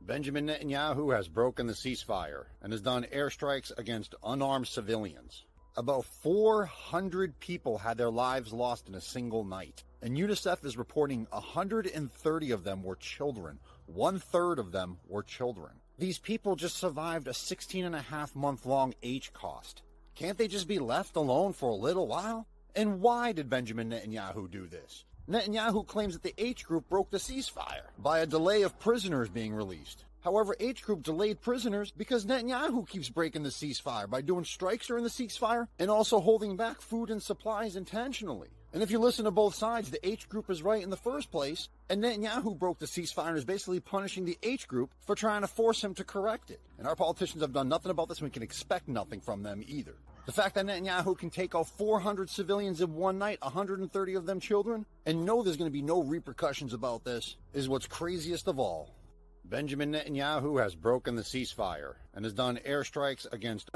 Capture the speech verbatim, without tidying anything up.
Benjamin Netanyahu has broken the ceasefire and has done airstrikes against unarmed civilians. About four hundred people had their lives lost in a single night, and UNICEF is reporting one hundred thirty of them were children. One-third of them were children. These people just survived a sixteen and a half month long H cost. Can't they just be left alone for a little while? And why did Benjamin Netanyahu do this? Netanyahu claims that the H Group broke the ceasefire by a delay of prisoners being released. However, H Group delayed prisoners because Netanyahu keeps breaking the ceasefire by doing strikes during the ceasefire and also holding back food and supplies intentionally. And if you listen to both sides, the H Group is right in the first place, and Netanyahu broke the ceasefire and is basically punishing the H Group for trying to force him to correct it. And our politicians have done nothing about this, and we can expect nothing from them either. The fact that Netanyahu can take out four hundred civilians in one night, one hundred thirty of them children, and know there's going to be no repercussions about this, is what's craziest of all. Benjamin Netanyahu has broken the ceasefire and has done airstrikes against